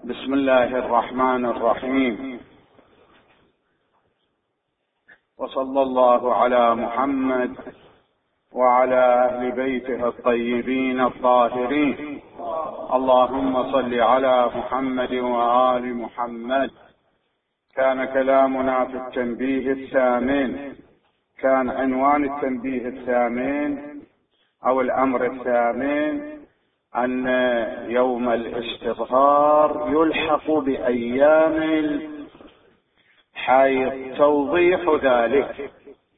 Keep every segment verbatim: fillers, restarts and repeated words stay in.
بسم الله الرحمن الرحيم، وصلى الله على محمد وعلى أهل بيته الطيبين الطاهرين. اللهم صل على محمد وآل محمد. كان كلامنا في التنبيه الثامن، كان عنوان التنبيه الثامن أو الأمر الثامن أن يوم الاستظهار يلحق بأيام الحيض. توضيح ذلك: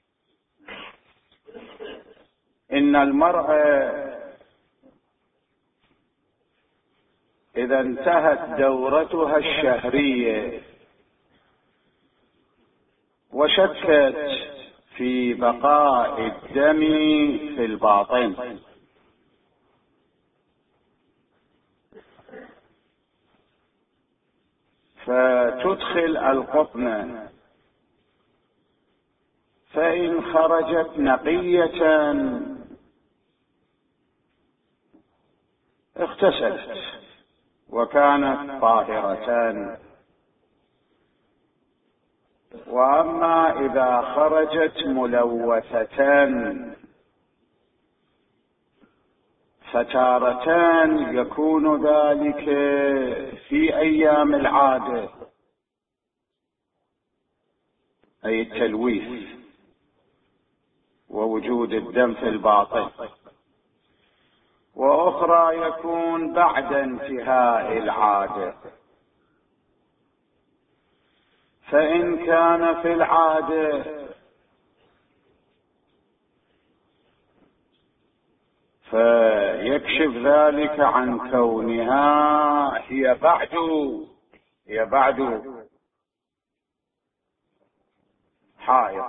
إن المرأة إذا انتهت دورتها الشهرية وشكت في بقاء الدم في الباطن، فتدخل القطن، فإن خرجت نقية اغتسلت وكانت طاهرة، وأما إذا خرجت ملوثة فتارتان يكون ذلك في أيام العادة أي التلويث ووجود الدم في الباطن، وأخرى يكون بعد انتهاء العادة. فإن كان في العادة فيكشف ذلك عن كونها هي بعد هي بعد حائض.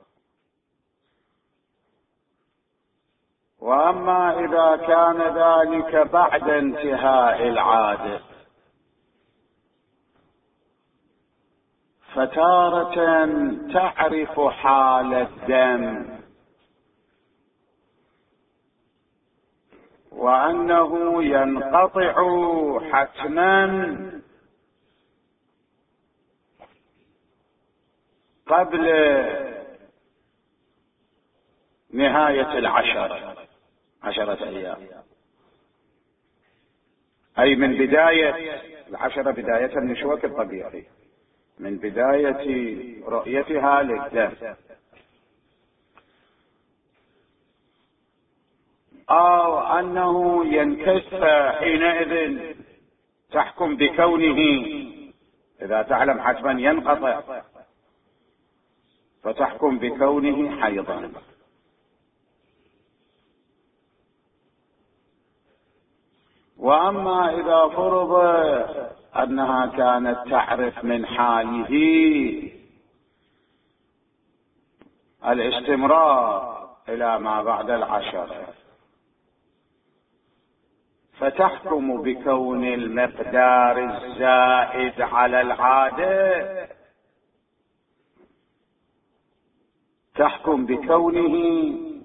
وأما إذا كان ذلك بعد انتهاء العادة فتارة تعرف حال الدم وأنه ينقطع حتما قبل نهاية العشرة عشرة أيام، أي من بداية العشرة، بداية النشوة الطبيعي، من بداية رؤيتها للدم، أو أنه ينكشف حينئذ تحكم بكونه، إذا تعلم حتما ينقطع فتحكم بكونه حيضا. وأما إذا فرض أنها كانت تعرف من حاله الاستمرار إلى ما بعد العشرة فتحكم بكون المقدار الزائد على العادة، تحكم بكونه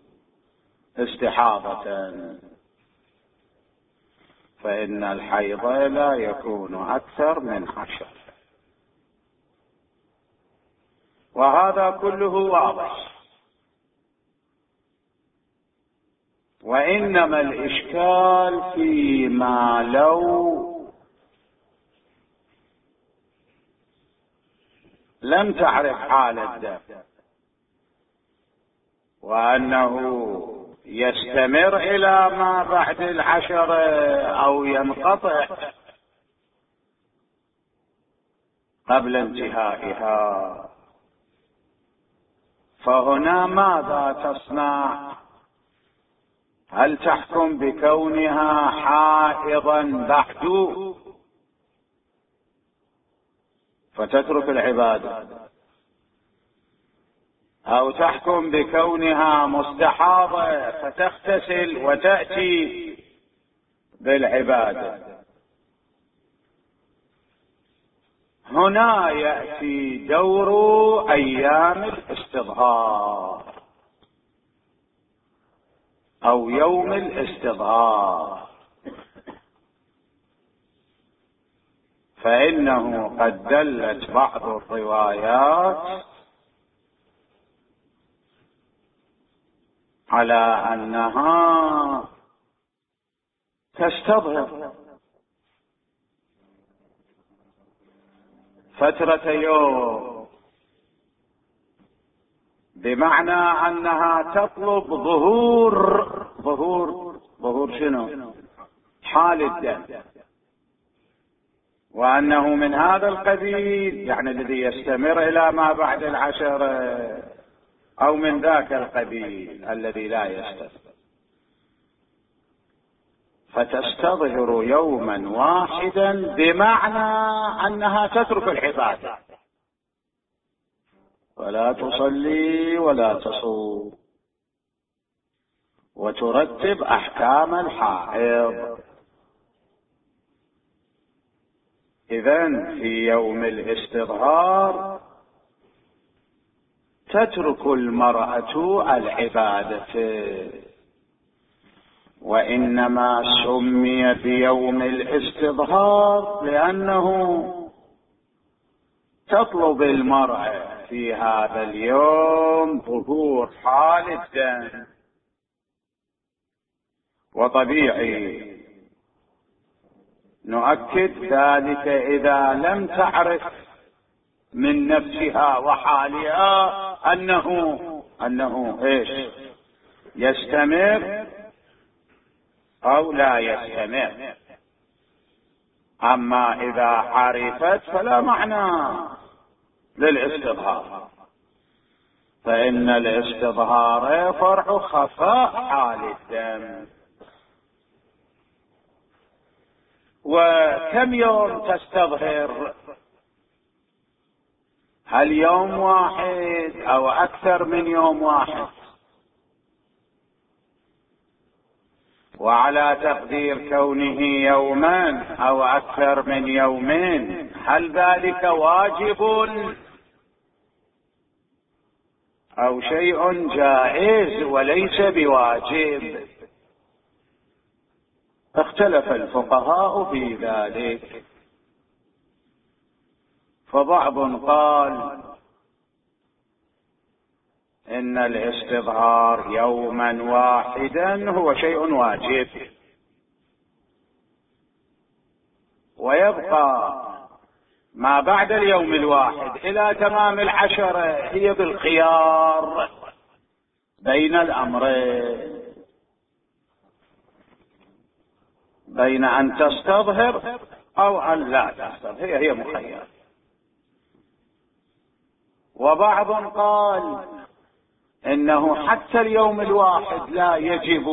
استحاضة، فإن الحيض لا يكون أكثر من عشر. وهذا كله واضح. وإنما الإشكال فيما لو لم تعرف حال الدم وأنه يستمر إلى ما بعد العشرة أو ينقطع قبل انتهائها، فهنا ماذا تصنع؟ هل تحكم بكونها حائضا بعد فتترك العبادة، أو تحكم بكونها مستحاضة فتغتسل وتأتي بالعبادة؟ هنا يأتي دور أيام الاستظهار أو يوم الاستظهار. فإنه قد دلت بعض الروايات على أنها تستظهر فترة يوم، بمعنى أنها تطلب ظهور ظهور ظهور شنو؟ حال الدم، وأنه من هذا القبيل، يعني الذي يستمر إلى ما بعد العشر، أو من ذاك القبيل الذي لا يستمر، فتستظهر يوما واحدا، بمعنى أنها تترك العبادة ولا تصلي ولا تصوم وترتب أحكام الحائض. إذن في يوم الاستظهار تترك المرأة العبادة، وإنما سمي بيوم الاستظهار لأنه تطلب المرأة في هذا اليوم ظهور حال الدم. وطبيعي نؤكد ذلك إذا لم تعرف من نفسها وحالها أنه أنه إيش يستمر أو لا يستمر. أما إذا عرفت فلا معنى للاستظهار، فإن الاستظهار فرع خفاء حال الدم. وكم يوم تستظهر؟ هل يوم واحد أو أكثر من يوم واحد؟ وعلى تقدير كونه يوما أو أكثر من يومين، هل ذلك واجب أو شيء جائز وليس بواجب؟ اختلف الفقهاء في ذلك، فبعض قال إن الاستظهار يوما واحدا هو شيء واجب، ويبقى ما بعد اليوم الواحد إلى تمام العشرة هي بالخيار بين الأمرين، بين أن تستظهر أو أن لا تستظهر، هي هي مخير. وبعض قال إنه حتى اليوم الواحد لا يجب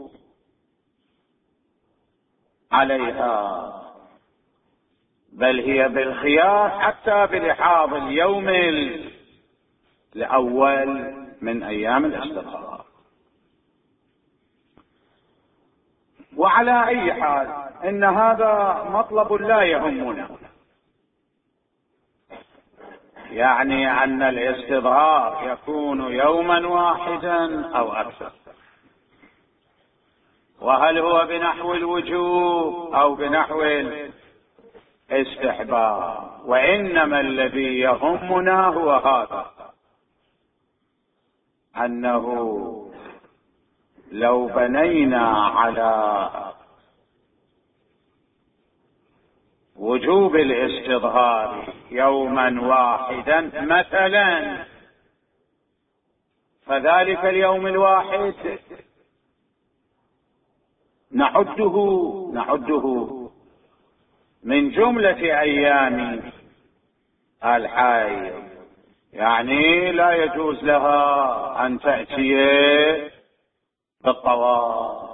عليها، بل هي بالخيار حتى بلحاظ اليوم الأول من أيام الاستظهار. وعلى أي حال إن هذا مطلب لا يهمنا، يعني أن الاستظهار يكون يوما واحدا أو أكثر، وهل هو بنحو الوجوب أو بنحو الاستحباب. وإنما الذي يهمنا هو هذا، أنه لو بنينا على وجوب الاستظهار يوما واحدا مثلا، فذلك اليوم الواحد نعده نعده من جملة أيام الحيض، يعني لا يجوز لها أن تأتي بالطواف.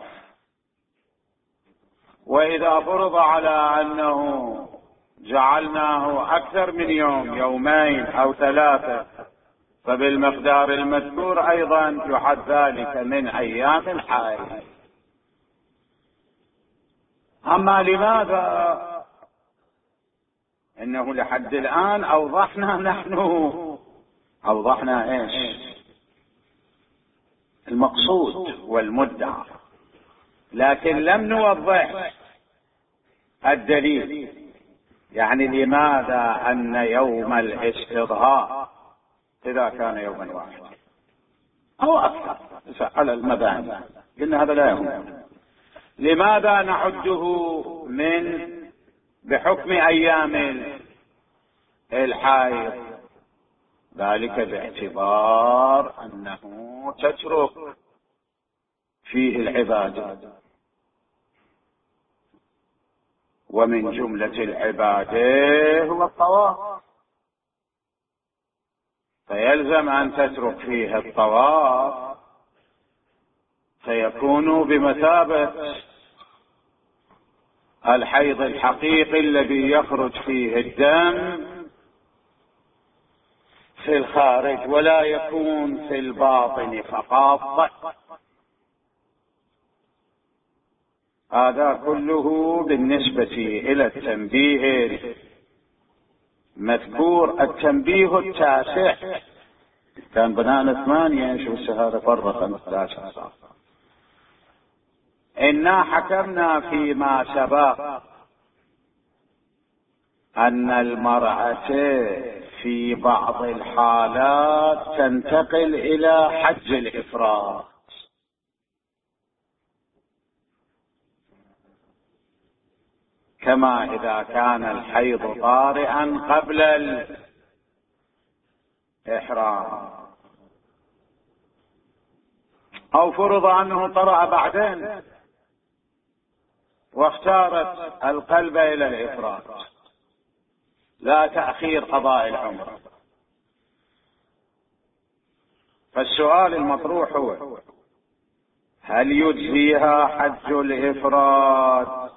وإذا فرض على أنه جعلناه أكثر من يوم، يومين أو ثلاثة، فبالمقدار المذكور أيضا يحد ذلك من أيام الحيض. أما لماذا؟ إنه لحد الآن أوضحنا نحن أوضحنا إيش المقصود والمدعى، لكن لم نوضح الدليل. يعني لماذا أن يوم الاستضهار إذا كان يوما واحدا أو أكثر على المباني قلنا هذا لا يهم، لماذا نعده من بحكم أيام الحيض؟ ذلك باعتبار أنه تترك فيه العبادة، ومن جملة العبادة هو الطواف، فيلزم أن تترك فيه الطواف فيكون بمثابة الحيض الحقيقي الذي يخرج فيه الدم في الخارج ولا يكون في الباطن فقط. هذا كله بالنسبة إلى التنبيه المذكور. التنبيه التاسع كان بناء ثمانية، شو الشهادة فرق خمسة صار. إنا حكمنا فيما سبق أن المرأة في بعض الحالات تنتقل إلى حج الإفراد، كما إذا كان الحيض طارئا قبل الإحرام أو فرض أنه طرأ بعدين واختارت القلب إلى الإفراد لا تأخير قضاء العمرة. فالسؤال المطروح هو هل يجزيها حج الإفراد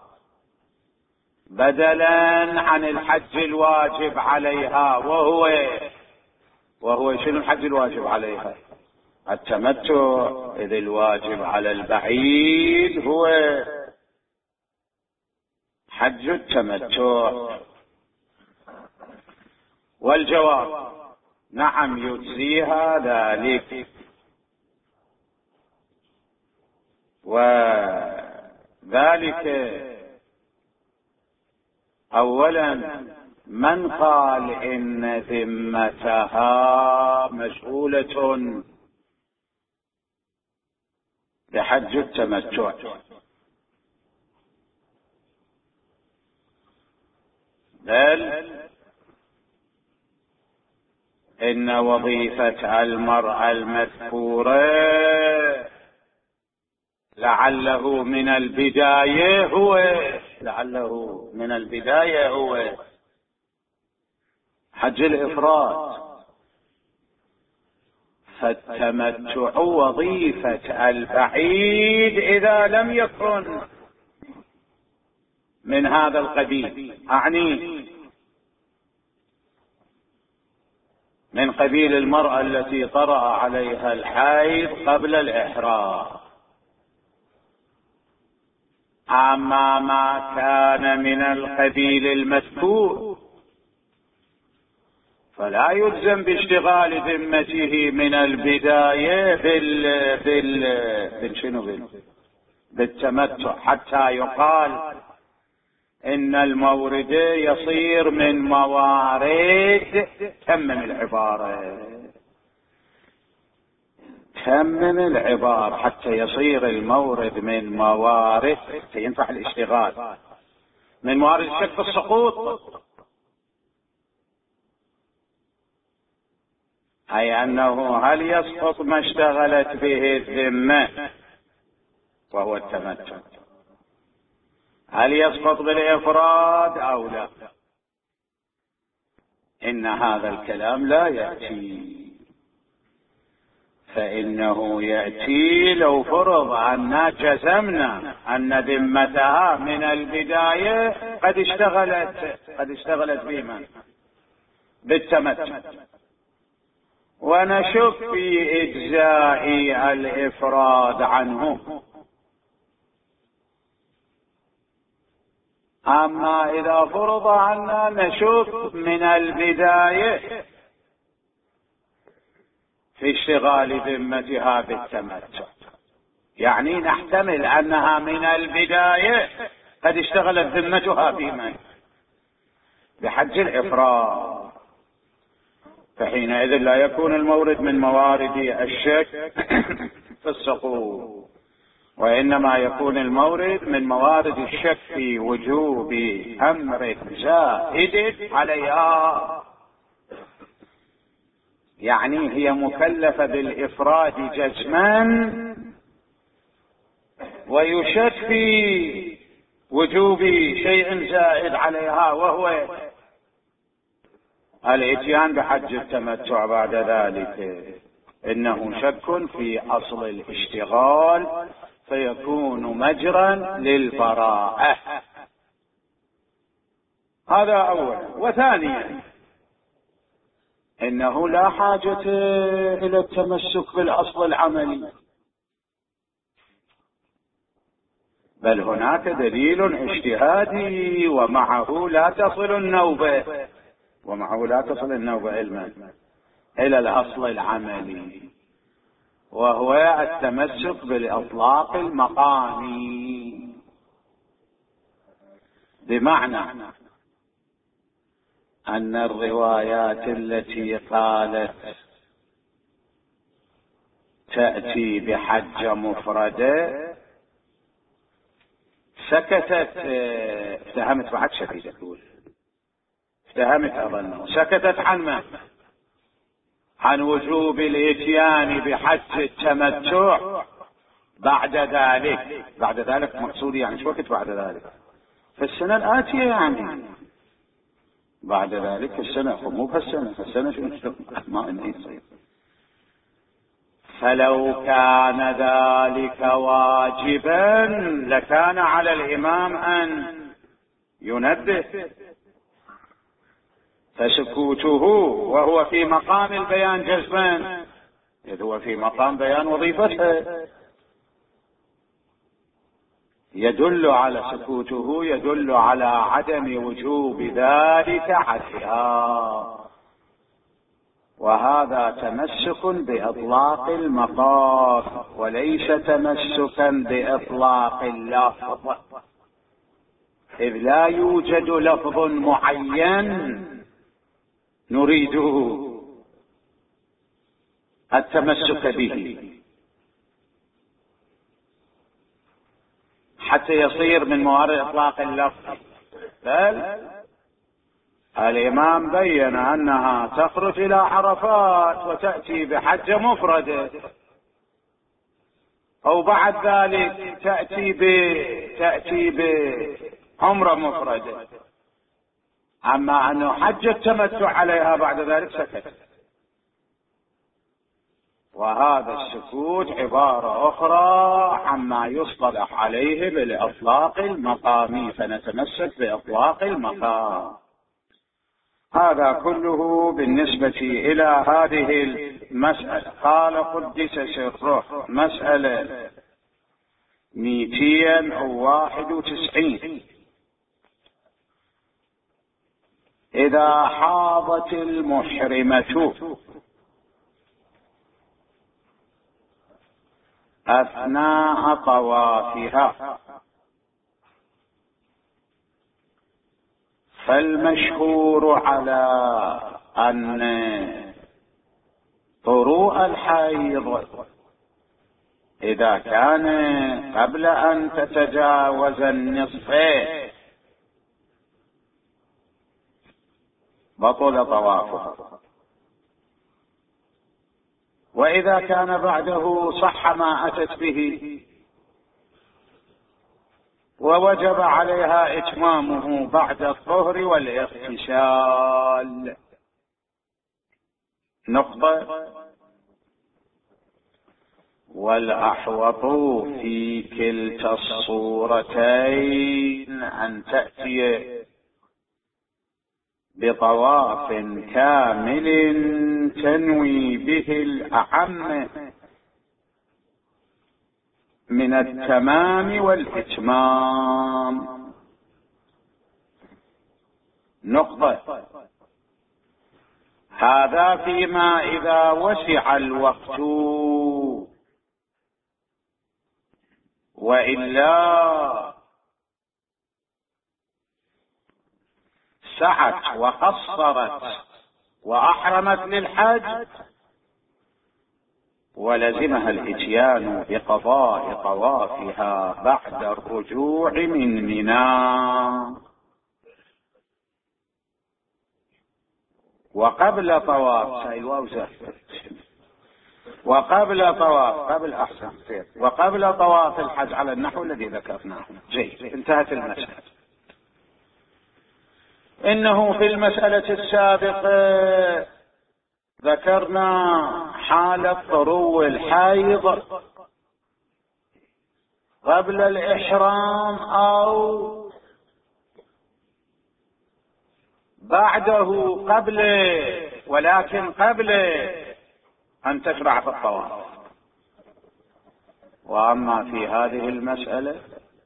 بدلا عن الحج الواجب عليها؟ وهو وهو شنو الحج الواجب عليها؟ التمتع، إذ الواجب على البعيد هو حج التمتع. والجواب نعم يجزيها ذلك، وذلك أولا من قال إن ذمتها مشغولة بحج التمتع؟ بل إن وظيفة المرأة المذكورة لعله من البداية هو لعله من البداية هو حج الإفراد. فالتمتع وظيفة البعيد إذا لم يكن من هذا القبيل، أعني من قبيل المرأة التي طرأ عليها الحيض قبل الإحرام. أما ما كان من القبيل المذكور فلا يلزم باشتغال ذمته من البداية بال بال بالشنو بال بالتمتع حتى يقال إن المورد يصير من موارد. تمم العبارة تمم العبارة حتى يصير المورد من موارد ينفع الاشتغال من موارد الشك في السقوط، أي أنه هل يسقط ما اشتغلت به الذمة وهو التمتع، هل يسقط بالإفراد أو لا؟ إن هذا الكلام لا يأتي، فإنه يأتي لو فرض أن جزمنا أن ذمتها من البداية قد اشتغلت قد اشتغلت بمن بالتمتع، ونشك في إجزاء الإفراد عنه. أما إذا فرض عنا نشك من البداية في اشتغال ذمتها بالتمتع، يعني نحتمل أنها من البداية قد اشتغلت ذمتها بمن بحج الإفراد، فحينئذ لا يكون المورد من موارد الشك في السقوط، وإنما يكون المورد من موارد الشك في وجوب أمر زائد عليها، يعني هي مكلفة بالإفراد جزما ويشك في وجوب شيء زائد عليها، وهو الاتيان بحج التمتع بعد ذلك، إنه شك في أصل الاشتغال فيكون مجرا للبراءة. هذا أولا. وثانيا إنه لا حاجة إلى التمسك بالأصل العملي، بل هناك دليل اجتهادي ومعه لا تصل النوبة ومعه لا تصل النوبة علما إلى الأصل العملي، وهو التمسك بالإطلاق المقامي، بمعنى أن الروايات التي قالت تأتي بحج مفردة سكتت، اتهمت بعد شديد تقول اتهمت أظن سكتت عن ما عن وجوب الاتيان بحج التمتع بعد ذلك. بعد ذلك مقصود يعني شو وقت بعد ذلك؟ في السنة الآتية، يعني بعد ذلك السنة، مو بهالسنة، السنة شو ما إنه يصير. فلو كان ذلك واجبا لكان على الإمام أن ينبه، فسكوته وهو في مقام البيان جزما، إذ هو في مقام بيان وظيفته، يدل على سكوته يدل على عدم وجوب ذلك عليها، وهذا تمسك بإطلاق المقام وليس تمسكا بإطلاق اللفظ، إذ لا يوجد لفظ معين نريد التمسك به حتى يصير من موارد إطلاق اللفظ، بل الإمام بين أنها تخرج إلى عرفات وتأتي بحجة مفردة، أو بعد ذلك تأتي ب تأتي بعمرة مفردة، أما أنه حج التمتع عليها بعد ذلك سكت. وهذا السكوت عبارة أخرى عما يصطلح عليه بالإطلاق المقامي، فنتمسك بإطلاق المقام. هذا كله بالنسبة إلى هذه المسألة. قال قدس سره مسألة مئتين وواحد وتسعين: إذا حاضت المحرمة أثناء طوافها فالمشهور على أن طروء الحيض إذا كان قبل أن تتجاوز النصفين بطل طوافها، وإذا كان بعده صح ما أتت به ووجب عليها إتمامه بعد الطهر والاغتسال. نقطة. والأحوط في كلتا الصورتين أن تأتي بطواف كامل تنوي به الأعم من التمام والإتمام. نقطة. هذا فيما إذا وسع الوقت، وإلا سعت وقصرت وأحرمت للحج ولزمها الإتيان بقضاء طوافها بعد الرجوع من منى. وقبل طواف وقبل طواف قبل أحسن وقبل طواف الحج على النحو الذي ذكرناه. جيد، انتهت المسألة. إنه في المسألة السابقة ذكرنا حالة طرو الحيض قبل الإحرام أو بعده، قبل ولكن قبل أن تشرع في الطواف. وأما في هذه المسألة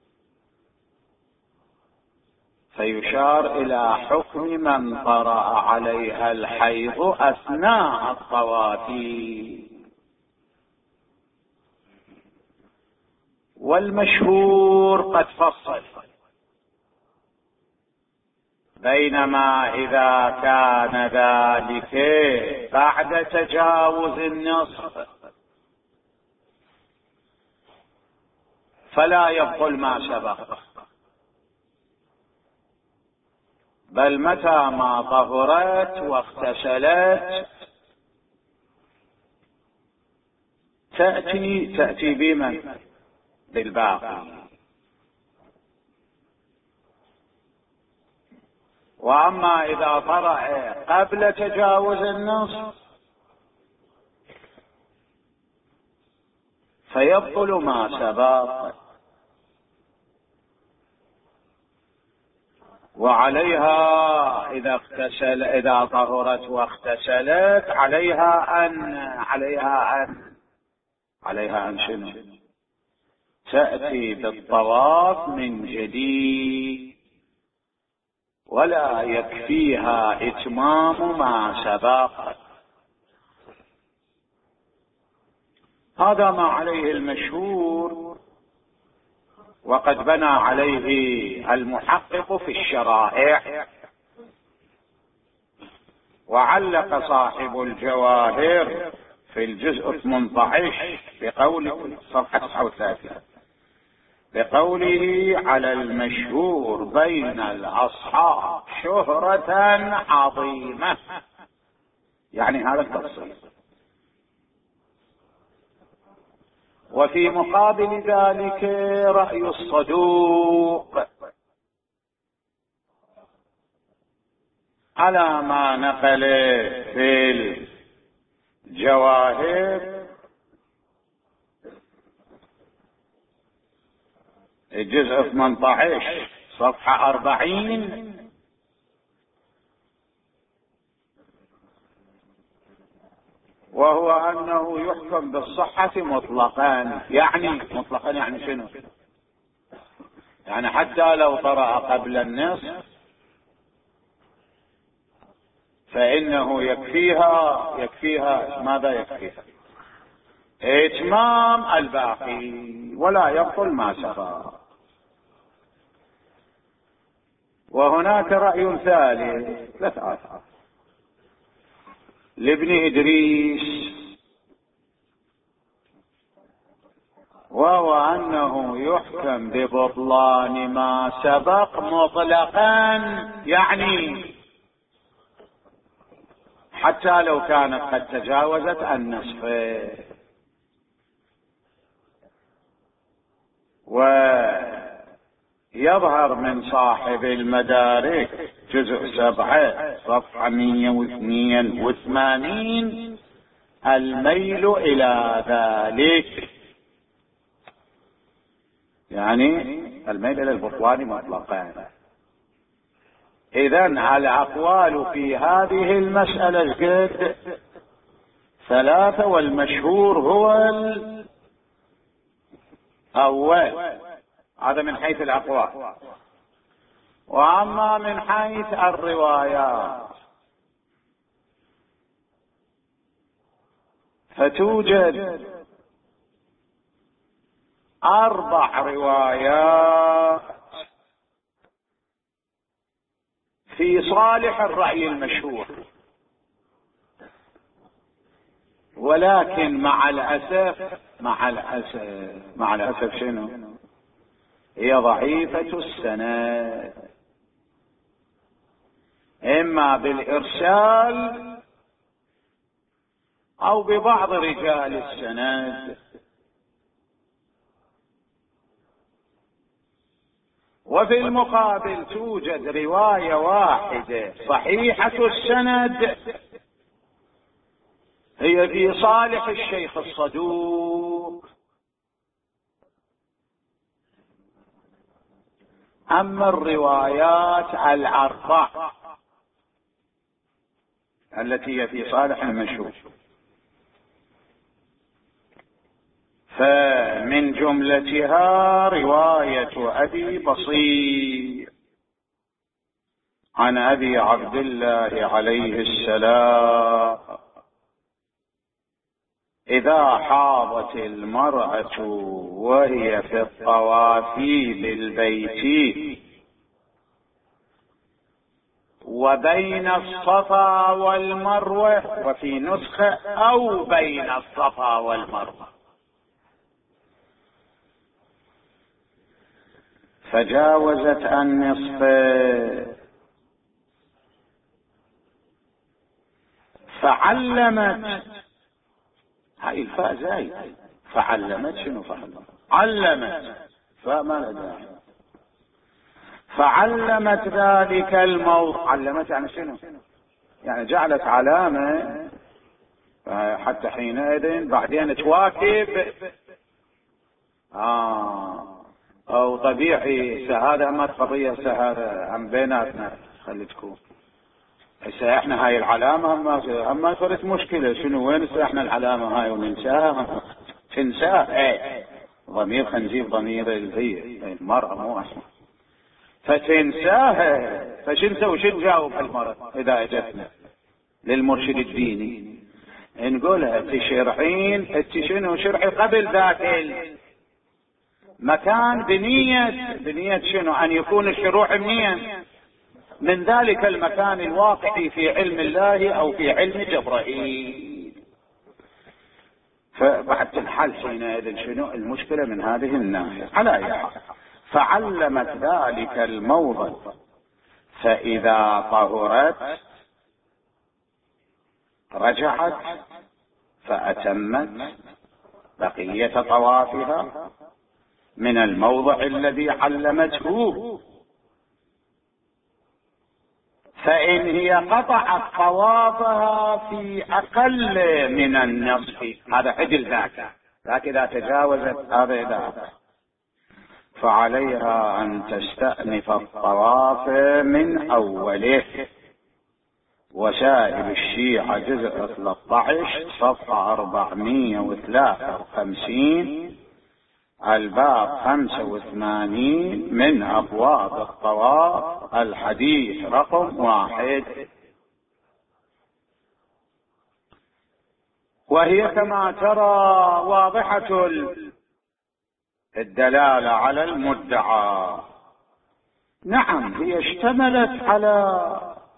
فيشار إلى حكم من طرأ عليها الحيض أثناء الطواف. والمشهور قد فصل، بينما إذا كان ذلك بعد تجاوز النصف فلا يبطل ما سبق، بل متى ما طهرت واغتسلت تأتي تأتي بمن؟ بالباقي. وأما إذا طرأ قبل تجاوز النصف فيبطل ما سبق. وعليها إذا اغتسل إذا طهرت واغتسلت عليها أن عليها أن عليها أن شنو؟ تأتي بالطواف من جديد، ولا يكفيها إتمام ما سبق. هذا ما عليه المشهور، وقد بنى عليه المحقق في الشرائع. وعلق صاحب الجواهر في الجزء ثمانية عشر بقوله صفحة تسعة وثلاثين بقوله على المشهور بين الأصحاب شهرة عظيمة، يعني هذا التفصيل. وفي مقابل ذلك رأي الصدوق على ما نقل في الجواهر الجزء ثمانية عشر صفحة أربعين، وهو أنه يحكم بالصحة مطلقا. يعني مطلقا يعني شنو؟ يعني حتى لو طرأ قبل النصف فإنه يكفيها يكفيها ماذا يكفيها؟ إتمام الباقي، ولا يبطل ما سبق. وهناك رأي ثالث ثلاث لابن إدريس، وهو أنه يحكم ببطلان ما سبق مطلقا، يعني حتى لو كانت قد تجاوزت النصف. ويظهر من صاحب المدارك جزء سبعة صفحة مئة واثنين وثمانين الميل إلى ذلك، يعني الميل إلى البطلان مطلقا. إذن الأقوال في هذه المسألة قد ثلاثة، والمشهور هو الأول. هذا من حيث الأقوال. وأما من حيث الروايات فتوجد أربع روايات في في صالح الرأي المشهور، ولكن مع الأسف مع الأسف مع الأسف شنو؟ هي ضعيفة السند، إما بالإرسال أو ببعض رجال السند. وفي المقابل توجد رواية واحدة صحيحة السند هي في صالح الشيخ الصدوق. أما الروايات الأربع التي هي في صالح المشهور فمن جملتها رواية أبي بصير عن أبي عبد الله عليه السلام: إذا حاضت المرأة وهي في الطواف بالبيت وبين الصفا والمروة، وفي نسخة أو بين الصفا والمروة، فجاوزت النصف فعلمت، هاي الفاء زايد، فعلمت شنو؟ فعلمت علمت فما لا داعي، فعلمت ذلك الموضع. علمت يعني شنو؟ يعني جعلت علامة حتى حينئذ بعدين تواكب. آه أو طبيعي هذا ما قضية هذا عن بيناتنا، خلي تكون هسه احنا هاي العلامة اما اما صارت مشكلة شنو وين هسه احنا العلامة هاي وننساها؟ تنساها ايه ضمير خنجيب ضمير هي المرأة مو احنا فتنساها. فشو نسوي؟ شو نجاوب المرأة اذا اجتنا للمرشد الديني؟ نقولها تشرحين انت شنو شرحي قبل ذاك المكان بنية بنية شنو؟ ان يكون الشروح منين؟ من ذلك المكان الواقع في علم الله او في علم جبرائيل. فبعد الحل حينئذ شنو المشكلة من هذه الناحية؟ على اي حال فعلمت ذلك الموضع، فإذا طهرت رجعت فأتمت بقية طوافها من الموضع الذي علمته. فإن هي قطعت طوافها في أقل من النصف، هذا عدل ذاك ذاك إذا تجاوزت هذا إذا، فعليها أن تستأنف الطواف من أوله. وسائل الشيعة جزء ثلاثة عشر صفحة أربعمائة وثلاثة وخمسين الباب خمسة وثمانين من أبواب الطواف الحديث رقم واحد. وهي كما ترى واضحة الدلالة على المدعى. نعم هي اشتملت على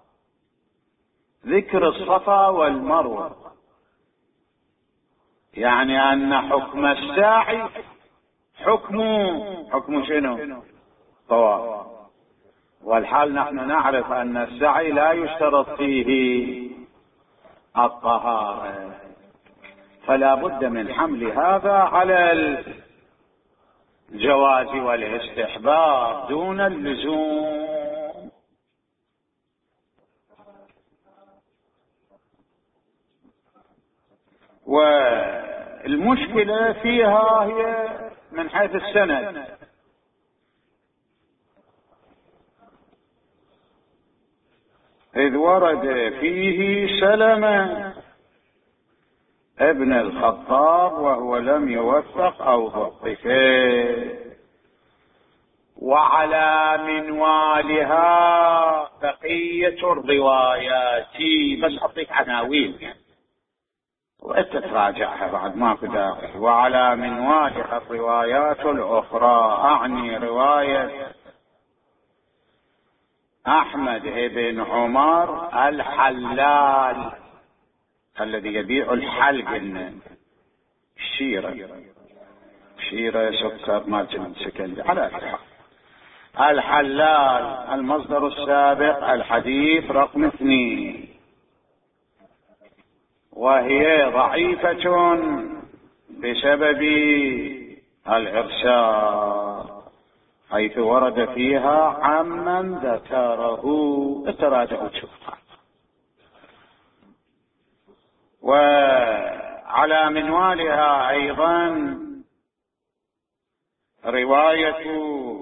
ذكر الصفا والمروة، يعني أن حكم الساعي حكم حكم شنو؟ طواف. والحال نحن نعرف أن السعي لا يشترط فيه الطهارة، فلا بد من حمل هذا على الجواز والاستحباب دون اللزوم. والمشكلة فيها هي من حيث السند، إذ ورد فيه سلمة ابن الخطاب وهو لم يوفق أو ضعفه، وعلى منوالها بقية الروايات. بس أعطيك عناوين وأنت تراجعها بعد ما داخل. وعلى منوالها الروايات الأخرى، أعني رواية أحمد بن عمر الحلال الذي يبيع الحلق، الشيرة شيرة سكر ما سكندي على الحلال. المصدر السابق الحديث رقم اثنين، وهي ضعيفة بسبب الإرسال حيث ورد فيها عمن ذكره. تراجعوا تشوفها. وعلى منوالها أيضا رواية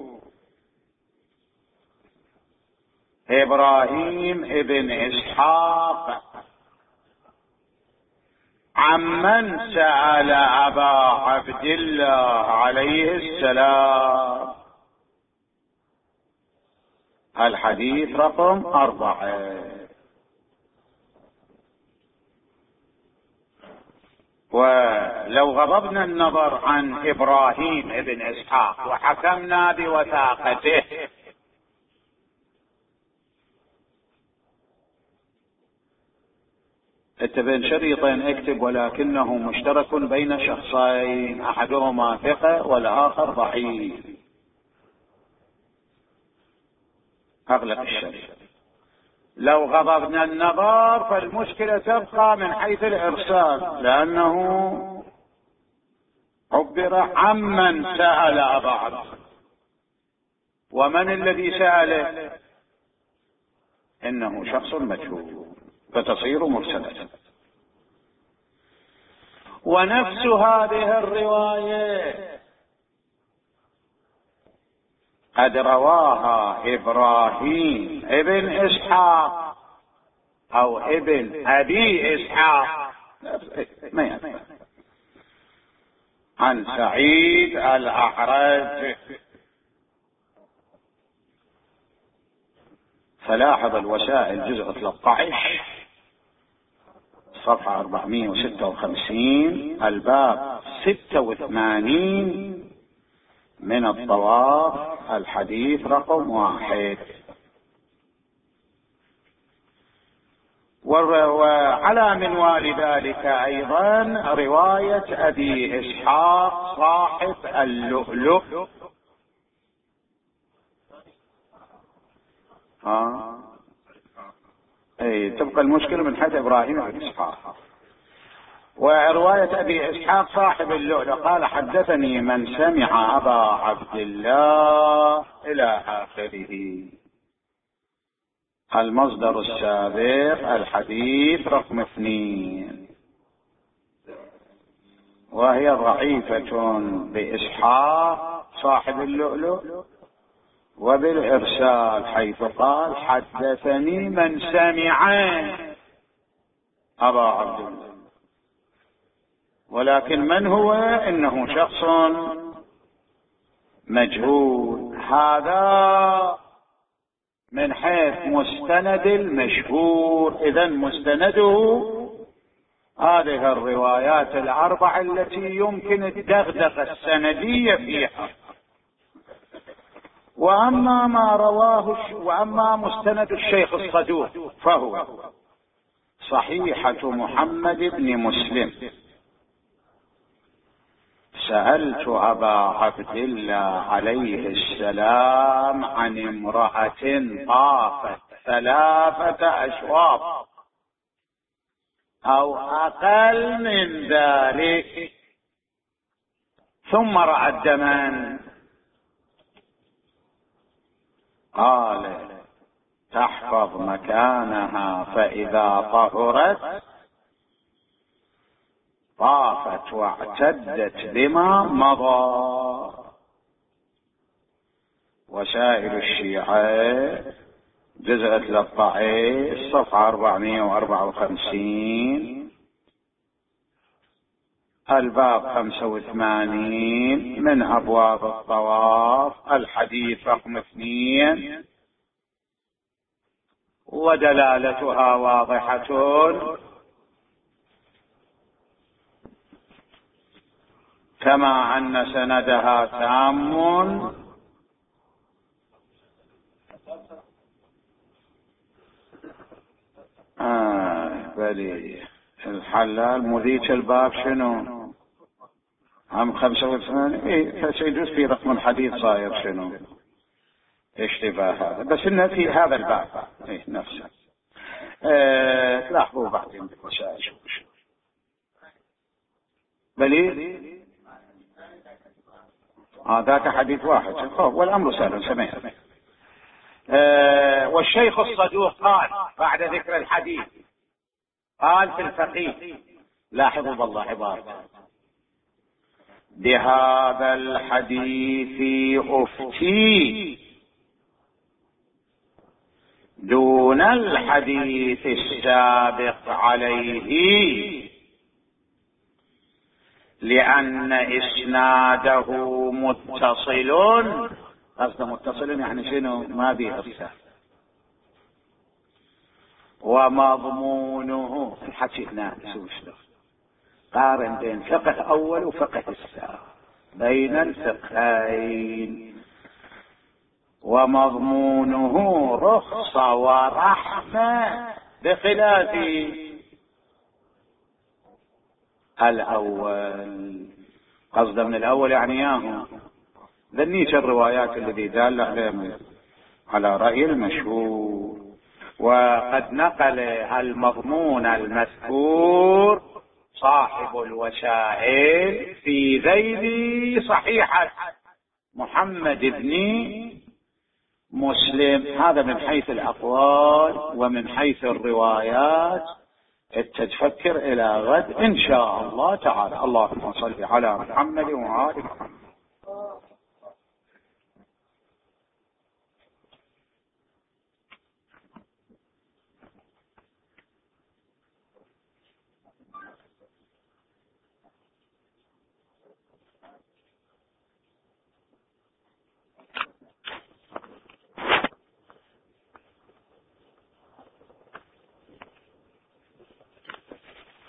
إبراهيم ابن إسحاق عمن سأل أبا عبد الله عليه السلام، الحديث رقم أربعة. ولو غضبنا النظر عن إبراهيم ابن إسحاق وحكمنا بوثاقته اتبين شريطين اكتب ولكنه مشترك بين شخصين، أحدهما ثقة والآخر ضعيف. أغلق الشريط. لو غضبنا النظر فالمشكلة تبقى من حيث الإرسال، لأنه عبر عمن سأل أبا عبد، ومن الذي سأله؟ إنه شخص مجهول فتصير مرسلة. ونفس هذه الرواية قد رواها إبراهيم ابن إسحاق أو ابن أبي إسحاق عن سعيد الأعرج. فلاحظ الوسائل جزء ثلاثة عشر صفحة أربعمائة وستة وخمسين الباب ستة وثمانين من الطواف الحديث رقم واحد. وعلى منوال ذلك أيضا رواية أبي إسحاق صاحب اللؤلؤ. ها اي تبقى المشكلة من حيث إبراهيم بن إسحاق. ورواية أبي إسحاق صاحب اللؤلؤ قال حدثني من سمع أبا عبد الله إلى آخره. المصدر السابق الحديث رقم اثنين، وهي ضعيفة بإسحاق صاحب اللؤلؤ وبالإرسال حيث قال حدثني من سمع أبا عبد الله، ولكن من هو؟ إنه شخص مجهول. هذا من حيث مستند المشهور. إذن مستنده هذه الروايات الأربع التي يمكن الدغدغة السندية فيها. وأما ما رواه وأما مستند الشيخ الصدوق فهو صحيحة محمد بن مسلم. سألت أبا عبد الله عليه السلام عن امرأة طافت ثلاثة أشواط أو أقل من ذلك ثم رأت دما، قال تحفظ مكانها فإذا طهرت طافت واعتدت بما مضى. وسائل الشيعة جزء ثلاثة عشر صفحة أربعمائة وأربعة وخمسين الباب خمسة وثمانين من أبواب الطواف الحديث رقم اثنين. ودلالتها واضحة، كما أن سندها تام بلي الحلال مذيك الباب شنو عام خمسة وثمانين ايه فسيجوز في رقم الحديث صاير شنو اشتباه هذا بس انه في هذا الباب ايه نفسه. اه تلاحظوا بعدين بالمسائل شو شو بلي اه ذاك حديث واحد والامر سهل سمعت. اه والشيخ الصدوق قال بعد ذكر الحديث قال في الفقيه لاحظوا بالله عبارة بهذا الحديث أفتي دون الحديث السابق عليه لأن إسناده متصل. قصده متصل يعني شنو ما به إرسال ومضمونه الحكي هنا قارن بين فقه أول وفقه الثاني بين الفقهين ومضمونه رخصة ورحمة بخلاف الأول. قصد من الأول يعني ياهو ذنيش الروايات الذي دال على رأي المشهور وقد نقل المضمون المذكور صاحب الوسائل في ذيل صحيحة محمد بن مسلم. هذا من حيث الأقوال ومن حيث الروايات تتفكر إلى غد إن شاء الله تعالى. اللهم صل على محمد وآل محمد.